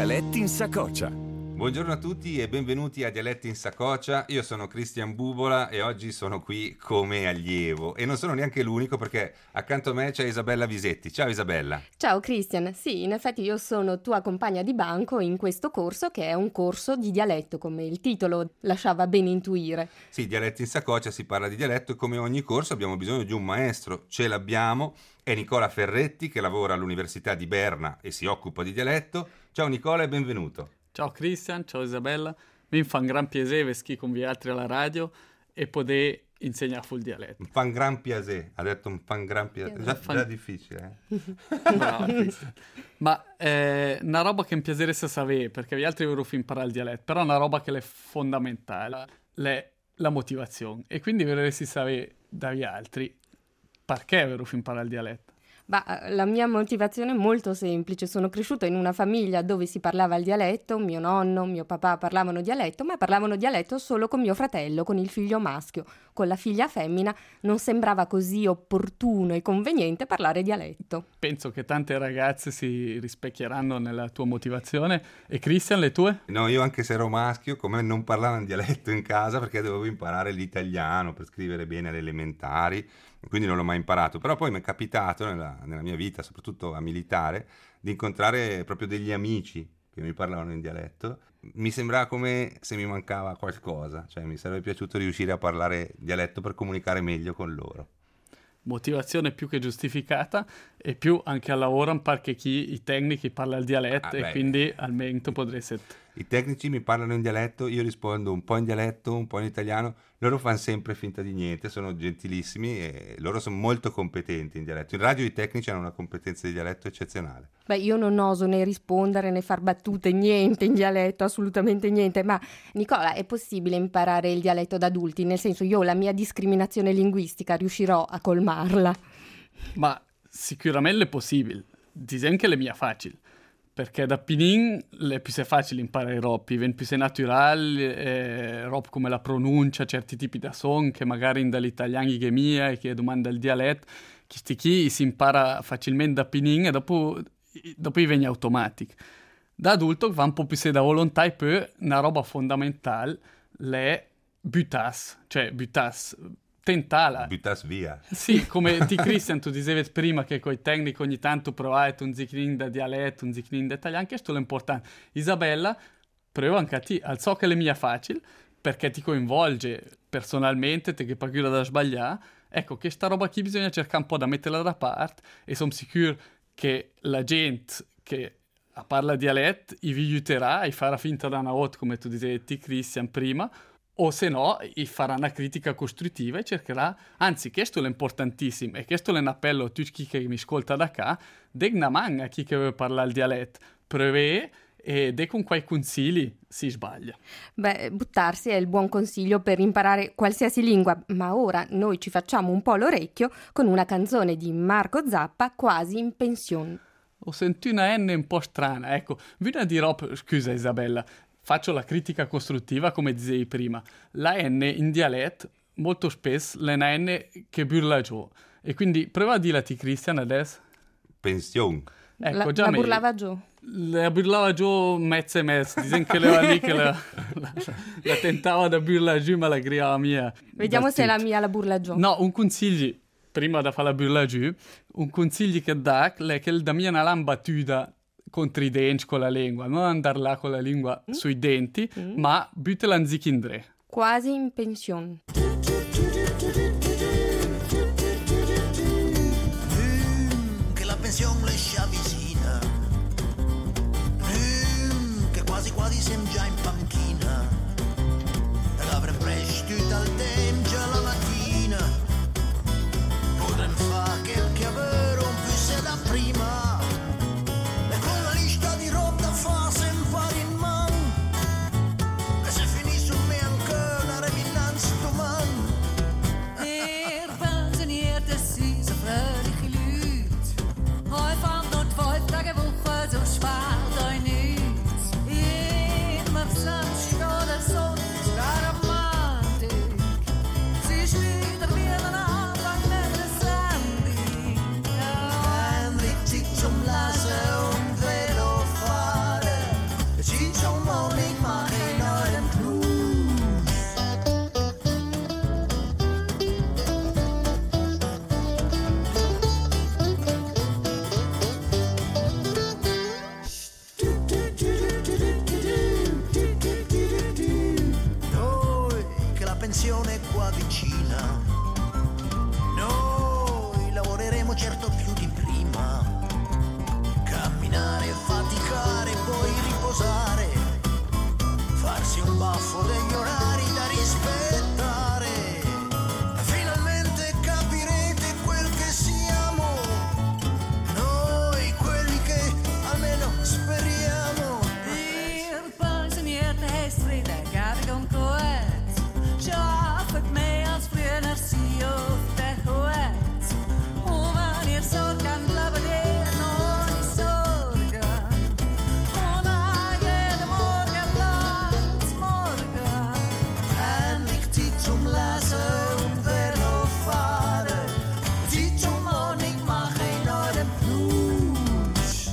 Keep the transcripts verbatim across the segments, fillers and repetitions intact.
Dialetti in Sacocia. Buongiorno a tutti e benvenuti a Dialetti in Sacocia. Io sono Cristian Bubola e oggi sono qui come allievo e non sono neanche l'unico perché accanto a me c'è Isabella Visetti. Ciao Isabella. Ciao Cristian, sì, in effetti io sono tua compagna di banco in questo corso che è un corso di dialetto, come il titolo lasciava ben intuire. Sì, Dialetti in Sacocia si parla di dialetto e come ogni corso abbiamo bisogno di un maestro, ce l'abbiamo, è Nicola Ferretti che lavora all'Università di Berna e si occupa di dialetto. Ciao Nicola e benvenuto. Ciao Cristian, ciao Isabella, mi fa un gran piacere stare con voi altri alla radio e poter insegnare sul dialetto. Un fa un gran piacere, ha detto un fa un gran piacere, già, fan... già difficile. Eh? Bravo Cristian. Ma è una roba che mi piacerebbe sapere, perché gli altri vorrei imparare il dialetto, però è una roba che è fondamentale, è la motivazione. E quindi vorrei sapere dagli altri perché vorrei imparare il dialetto. Bah, la mia motivazione è molto semplice, sono cresciuta in una famiglia dove si parlava il dialetto, mio nonno, mio papà parlavano dialetto, ma parlavano dialetto solo con mio fratello, con il figlio maschio. Con la figlia femmina non sembrava così opportuno e conveniente parlare dialetto. Penso che tante ragazze si rispecchieranno nella tua motivazione. E Cristian, le tue? No, io anche se ero maschio, come non parlavo in dialetto in casa perché dovevo imparare l'italiano per scrivere bene alle elementari, quindi non l'ho mai imparato. Però poi mi è capitato nella, nella mia vita, soprattutto a militare, di incontrare proprio degli amici che mi parlavano in dialetto. Mi sembrava come se mi mancava qualcosa, cioè mi sarebbe piaciuto riuscire a parlare dialetto per comunicare meglio con loro. Motivazione più che giustificata e più anche al lavoro perché chi i tecnici parla il dialetto ah, e beh, quindi almeno potreste... I tecnici mi parlano in dialetto, io rispondo un po' in dialetto, un po' in italiano, loro fanno sempre finta di niente, sono gentilissimi e loro sono molto competenti in dialetto. In radio i tecnici hanno una competenza di dialetto eccezionale. Beh, io non oso né rispondere né far battute, niente in dialetto, assolutamente niente, ma Nicola, è possibile imparare il dialetto da adulti? Nel senso, io la mia discriminazione linguistica riuscirò a colmarla? Ma sicuramente è possibile, diciamo che le mia facile. Perché da Pinin è più facile imparare roba, viene più naturale, eh, roba come la pronuncia, certi tipi di son che magari dall'italiano che mia e che domanda il dialetto, questi qui si impara facilmente da Pinin e dopo, dopo viene automatico. Da adulto va un po' più se da volontà e poi una roba fondamentale è buttas, cioè buttas. Tentala. Buttas via. Sì, come ti Cristian, tu dicevi prima che con i tecnici ogni tanto provate un zicnin da dialetto, un zicnin da italiano, questo è l'importante. Isabella, prova anche a te, al so che le mia facile, perché ti coinvolge personalmente, te che paura da sbagliare. Ecco, questa roba qui bisogna cercare un po' da metterla da parte e sono sicuro che la gente che parla dialetto vi aiuterà a fare finta da una volta, come tu dicevi te Cristian prima, o se no, gli farà una critica costruttiva e cercherà, anzi, questo è importantissimo, e questo è un appello a tutti che mi ascolta da qua, de una manga a chi che vuole parlare il dialetto, prove e de con quei consigli si sbaglia. Beh, buttarsi è il buon consiglio per imparare qualsiasi lingua, ma ora noi ci facciamo un po' l'orecchio con una canzone di Marco Zappa, Quasi in pensione. Ho sentito una N un po' strana, ecco, vieni a dire, scusa Isabella, faccio la critica costruttiva come dicevi prima. La N in dialetto molto spesso è una N che burla giù. E quindi prova a dirla a ti Cristian adesso. Pensione. Ecco, la, già la mi... burlava giù. La burlava giù mezzo e mezzo. Dicono che leva lì che la, la, la tentava da burla giù ma la griava mia. Vediamo se è la mia la burla giù. No, un consiglio, prima da fare la burla giù, un consiglio che dà è che da mia una lambattuda contro i denti con la lingua, non andare là con la lingua mm? sui denti, mm? ma buttela in zichindre. Quasi in pensione. Mm, che la pensione le si avvicina, mm, che quasi quasi siamo già in panchina, e l'avremo presto dal tempo già la mattina, potremmo fare quel che avere un più se da prima. pensione qua vicina. Noi lavoreremo certo più di prima, camminare, faticare, poi riposare, farsi un baffo degli orari da rispettare. Finalmente capirete quel che siamo, noi quelli che almeno speriamo. Hier pensionierte Hestri, der Gargon Coet, schafft mehr als früher sie auf der Coet. Und wenn ihr Sorgen bleibt ihr noch nicht Sorgen. Und an jedem Morgen bleibt morgen. Endlich Zeit zum Lesen und Velo fahren, Zeit zum Morning machen in eurem Blut.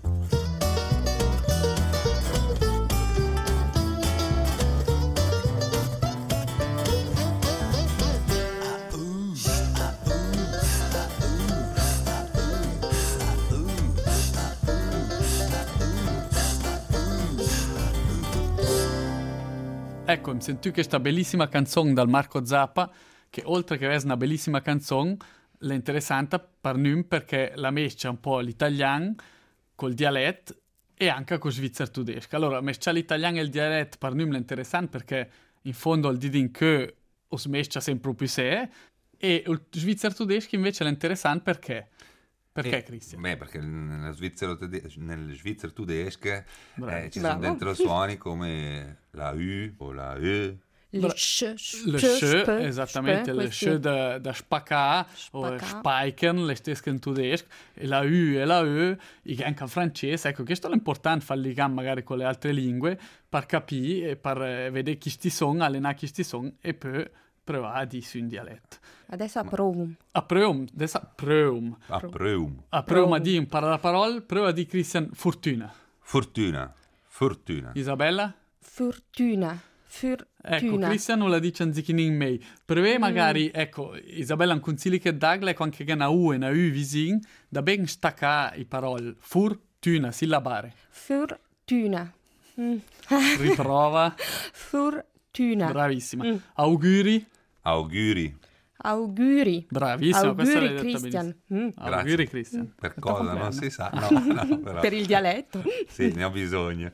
Ecco, mi sentì questa bellissima canzone dal Marco Zappa, che oltre che essere una bellissima canzone, è interessante per noi perché la mescia un po' l'italiano col dialetto e anche con svizzero tedesco. Allora, mesciare l'italiano e il dialetto per noi è interessante perché in fondo il didin che os mescia sempre più sé, e il svizzero tedesco invece è interessante perché... Perché, Eh, Cristian? Beh, perché nello svizzero, tede- nel svizzero tedesco Bravo. eh, ci Bravo. sono dentro suoni come la U o la E. Le Bra- sh, Le sh, sche, sp, esattamente, sp, le questi- sche da, da spaccare o Spaccà. spaiken, le stesse in tedesco, e la U e la E, e anche in francese. Ecco, questo è importante fare legame magari con le altre lingue, per capire e per eh, vedere chi sti sono, allenare chi sti sono, e poi provare a dirsi un dialetto. Adesso approvo. A preum, adesso preum. A preum. A preum a di impara la parola, prova di Christian Fortuna. Fortuna. Fortuna. Isabella? Fortuna. Ecco, Fortuna. Cristian non la dice anziché in me. Per me magari, ecco, Isabella un consiglio che dà, ecco anche che una U e una U vicino, da ben staccare i parole. Fortuna, sillabare. Fortuna. Mm. Riprova. Fortuna. Bravissima. Mm. Auguri. Auguri. Auguri. Bravissima, questa l'hai Auguri detta Christian. benissimo. Mm. Grazie. Auguri, Cristian. Per Tuo cosa? compleanno. Non si sa. No, no, però. Per il dialetto. Sì, ne ho bisogno.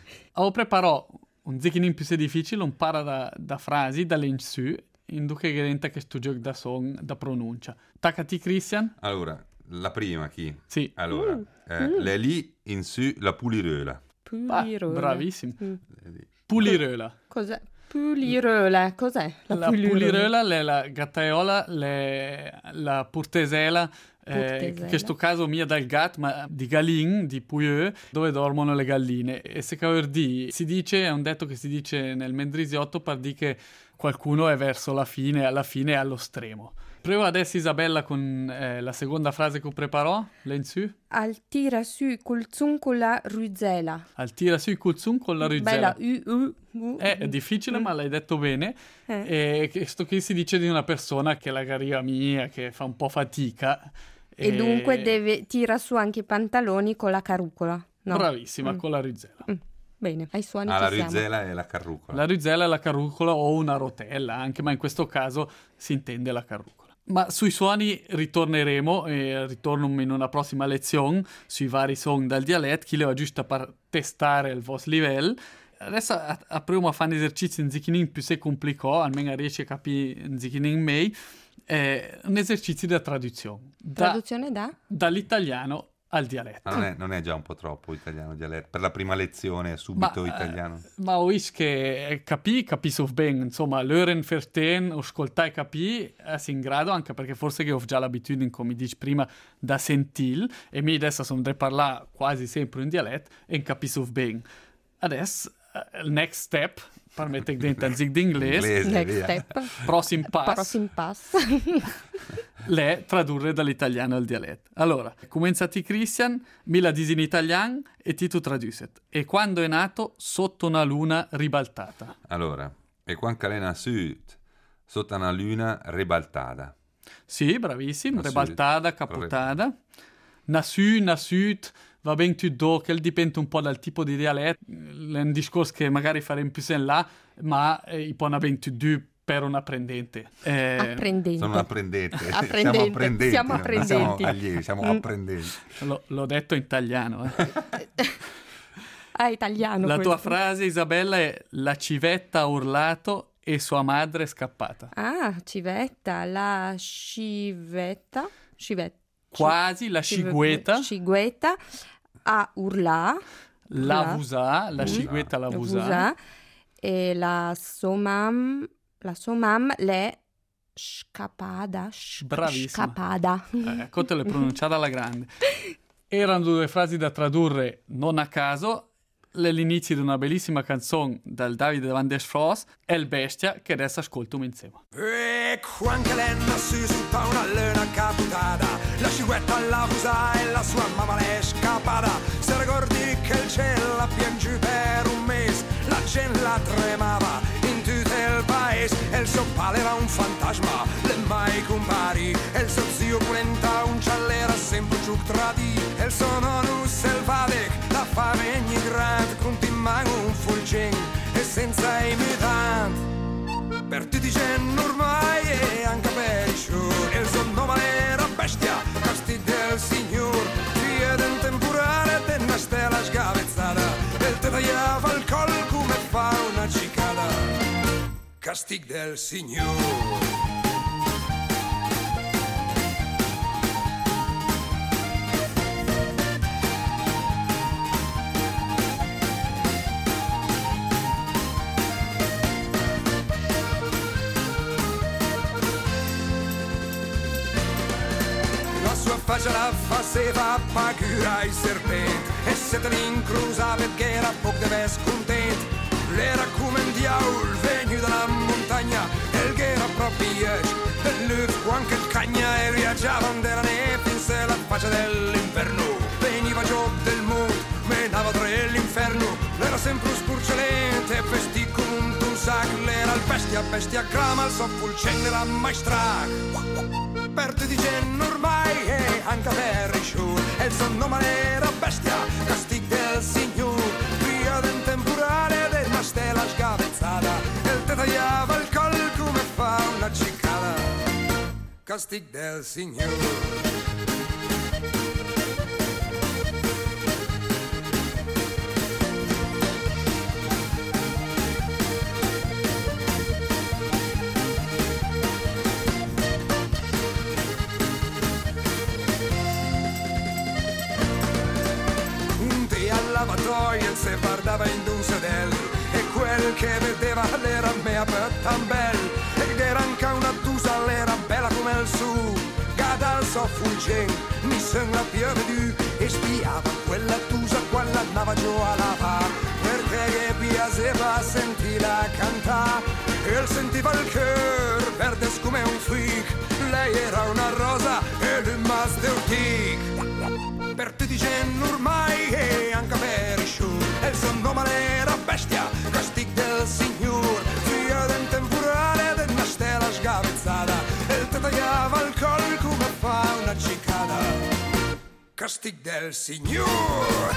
Ho preparato un zichinin più difficile, un para da, da frasi, dall'insu, in duche che diventa questo gioco da son, da pronuncia. Taccati, Christian? Allora, la prima chi? Sì. Allora, Mm. eh, le lì in su la pulirola. Ah, Pulirola. bravissimo. Mm. Pulirola. Cos'è? Pulirola. Cos'è? La pulirola, le- la gattaiola, le- la purtesela, eh, Purtesela. in questo caso mia dal gat, ma di Galin, di Pouilleux, dove dormono le galline. E se caverdi si dice, è un detto che si dice nel Mendrisiotto per dire che qualcuno è verso la fine, alla fine è allo stremo. Prova adesso Isabella con eh, la seconda frase che preparò, l'ensu. Al tira su col zun con la ruzzela. Al tira su il culzun con la Bella ruzzella. U, U, U. È, è difficile, Mm. ma l'hai detto bene. Eh. E questo qui si dice di una persona che è la garia mia, che fa un po' fatica. E dunque deve tira su anche i pantaloni con la carrucola. No. Bravissima, Mm. con la ruzzella. Mm. Bene, ai suoni Ah, la ci siamo. ruzzela e la carrucola. La ruzzella è la carrucola o una rotella, anche, ma in questo caso si intende la carrucola. Ma sui suoni ritorneremo, e ritorno in una prossima lezione, sui vari suoni dal dialetto, chi le va giusto per testare il vostro livello. Adesso a- apriamo a fare un esercizio in zichinin più se complicò, almeno riesci a capire in zichinin meglio, è un esercizio di traduzione, da- Traduzione da? dall'italiano al dialetto. Ma non è, non è già un po' troppo italiano dialetto? Per la prima lezione subito Ma, italiano. eh, ma ho visto che capì, capisco bene, insomma, l'euren verstehen, ascoltare e capì, è in grado, anche perché forse che ho già l'abitudine, come dici prima, da sentil, e mi adesso sono da parlare quasi sempre in dialetto, e capisco bene. Adesso, eh, il next step, permette che diventa un zig d'inglese, Inglese, Next via. step. prossimo passo, Prossimo passo. l'è tradurre dall'italiano al dialetto. Allora, cominciati Christian, mi la disi in italiano e ti tu traduset. E quando è nato sotto una luna ribaltata. Allora, e qua calena sud, sotto una luna ribaltata. Sì, bravissimo, Na ribaltada, sud. caputada. Na sud, na sud, va ben tutto, che dipende un po' dal tipo di dialetto. È un discorso che magari faremo più in là, ma eh, i pona ben tutto per un apprendente. Eh, Apprendente. Sono un apprendente. Apprendente. Siamo apprendenti. Siamo non apprendenti. siamo allievi, siamo Mm. apprendenti. lo- l'ho detto in italiano. eh. Ah, italiano La tua questo. frase, Isabella, è la civetta ha urlato e sua madre è scappata. Ah, civetta, la civetta, civetta. Quasi la cigueta, Ciguetta a urlà. la urlà. vusa, la Mm. cigueta la La vusa. vusa. E la somam, la somam l'è scappada. sc- Bravissima. Scapada. Eh, Ecco, te l'hai pronunciata alla grande. Erano due frasi da tradurre non a caso. L'inizio di una bellissima canzone dal Davide Van der Frost, El Bestia, che adesso ascoltiamo insieme. Ecco anche lei nasce sotto una luna caputata. La ciguetta la usa e la sua mamma l'è scappata. Se ricordi che il cielo la piange per un mese, la gente la tremava in tutto il paese. E il suo padre era un fantasma, le mai compari. E il suo zio Polenta un ciallera sempre giù tradi. E il suo nonno selvatico, la fame ogni grande, continua un fulgin e senza imitanti. Per tutti cenno ormai e anche per i show. E il suo nome era bestia, castigo del signor. Via del temporale e una stella sgavezzata. E te tagliava il collo come fa una cicada. Castigo del signor. Faccia la faceva paura ai serpenti e se te l'incrusa perché era poco deve scontento. L'era come un diavolo venuto dalla montagna e il che era proprio e l'uff anche il cagna e viaggiavano della neve finse la faccia dell'inferno. Veniva giù del mondo, menava tre l'inferno. L'era sempre spurciolente e vestì come un tunsac. L'era il bestia, bestia grama, il soffulcente era maestra. Per tutti dicenno ormai e anche per i show. E il suo nome era bestia, castigo del signor. Via del temporale ed una stella sgavezzata. E il te tagliava il collo come fa una cicada. Castigo del signor. Lavatoio se guardava in un sedel e quel che vedeva l'era mea per tambel ed era anche una tusa l'era bella come il su gada al soffulgente mi sembra più vedu e spiava quella tusa quando andava giù a lavare perché che piaceva sentirla cantare e il sentiva il cœur verde come un freak lei era una rosa e lui master tic per tutti dicenno ormai e anche per i show e il suo nome era bestia castigo del signor via del temporale ed una stella sgavezzata e il te tagliava il collo come fa una cicada castigo del signor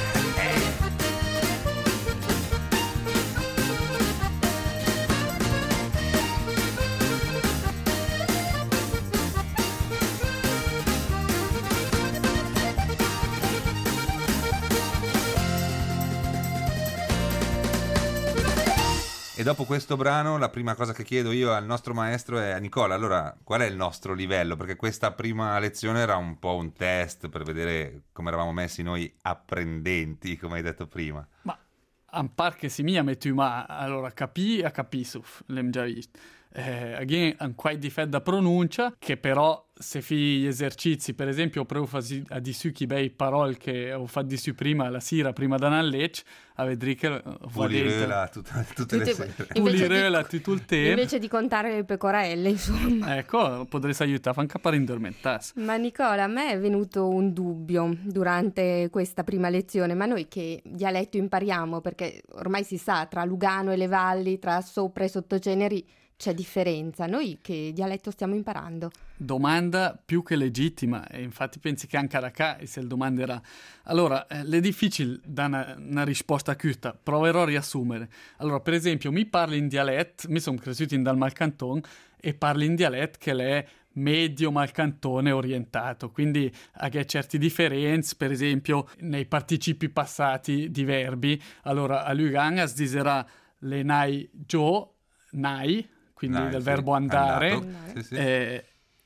E dopo questo brano la prima cosa che chiedo io al nostro maestro è: Nicola, allora qual è il nostro livello? Perché questa prima lezione era un po' un test per vedere come eravamo messi noi apprendenti, come hai detto prima. Ma a par che si mia metto ma allora capì a capisuf, l'hem già visto. Eh, again, un quai difetto da pronuncia che però se fi gli esercizi per esempio provo a di su chi bei parole che ho fatto di su prima la sera prima da una lecce a vedere che pulirela tutte, tutte le Tutte- sere. pulirela tutto il tempo Invece di contare le pecorelle, insomma. ecco potresti aiutare anche a fare indormentarsi. Ma Nicola, a me è venuto un dubbio durante questa prima lezione, ma noi che dialetto impariamo? Perché ormai si sa, tra Lugano e le valli, tra sopra e sottoceneri, c'è differenza? Noi che dialetto stiamo imparando? Domanda più che legittima, e infatti pensi che anche da qua se il domanderà. Allora, eh, è difficile dare una, una risposta accuta, proverò a riassumere. Allora, per esempio, mi parli in dialetto, mi sono cresciuto in dal Malcanton e parli in dialetto che è medio malcantone orientato, quindi ha certi differenze, per esempio nei participi passati di verbi. Allora a Lugan si diserà le nai gio, nai, quindi Nai, del sì, verbo andare, andato, sì, sì. E,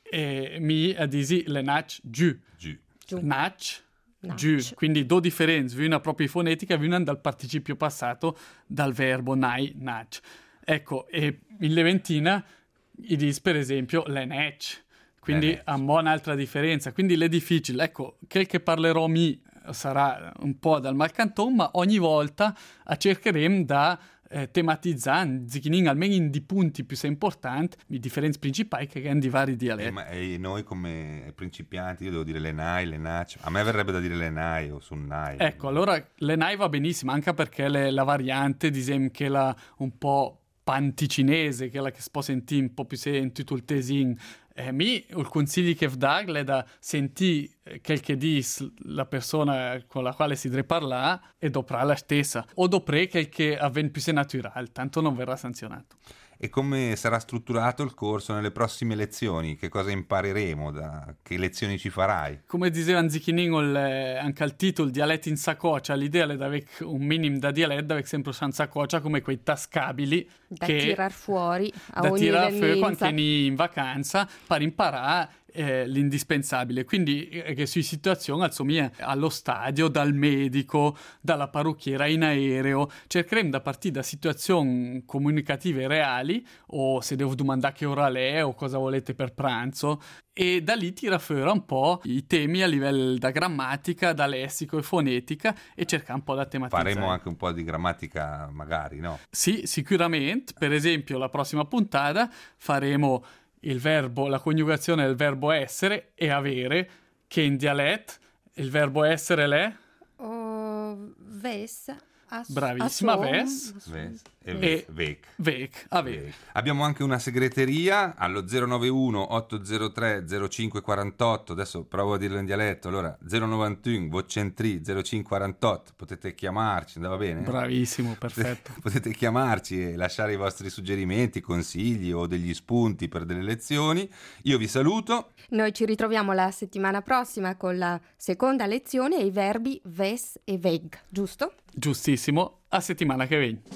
e mi a disi le nac giù, Giù. Giù. nac Nac. giù, quindi due differenze, una proprio fonetica, una dal participio passato dal verbo nai, nac. Ecco, e in Leventina i dis per esempio le nec, quindi Le nec. ha un'altra differenza, quindi è difficile. Ecco, quel che parlerò mi sarà un po' dal Malcanton, ma ogni volta cercheremo da eh, tematizzare zichinin, almeno in di punti più importanti, i differenze principali che hanno di vari dialetti. E, ma- e noi come principianti, io devo dire le nai, le nac. A me verrebbe da dire le nai o su nai. Ecco, allora l'Enai va benissimo, anche perché le- la variante, disem che la un po' panticinese, che è la che si può sentire un po' più in tutto il tesin. E mi, il consiglio che dà è da sentire quel che dice la persona con la quale si deve parlare e dopo la stessa, o dopo quel che avviene più se naturale, tanto non verrà sanzionato. E come sarà strutturato il corso nelle prossime lezioni? Che cosa impareremo? Da... Che lezioni ci farai? Come diceva Zichinin anche al titolo, dialetti in saccoccia, l'idea è di avere un minimo da dialetto, di avere sempre in saccoccia come quei tascabili Da che tirar fuori a da ogni tirare fuori evenienza. quando ni in vacanza per imparare eh, l'indispensabile. Quindi eh, che su situazioni insomma, allo stadio, dal medico, dalla parrucchiera in aereo, cercheremo da partire da situazioni comunicative reali, o se devo domandare che ora è o cosa volete per pranzo, e da lì tira fuori un po' i temi a livello da grammatica, da lessico e fonetica, e cercare un po' da tematizzare. Faremo anche un po' di grammatica magari, no? Sì, sicuramente. Per esempio, la prossima puntata faremo il verbo, la coniugazione del verbo essere e avere, che in dialetto il verbo essere l'è Oh, ves. As- bravissima, asom- ves. Ves- E E- ve- vec. vec, avere. Abbiamo anche una segreteria allo zero nove uno otto zero tre zero cinque quattro otto, adesso provo a dirlo in dialetto, allora zero novantuno Vocentri zero cinque quarantotto, potete chiamarci, andava bene? Bravissimo, perfetto. Potete chiamarci e lasciare i vostri suggerimenti, consigli o degli spunti per delle lezioni. Io vi saluto. Noi ci ritroviamo la settimana prossima con la seconda lezione e i verbi ves e veg, giusto? Giustissimo, a settimana che viene.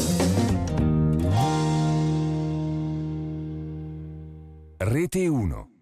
Rete uno.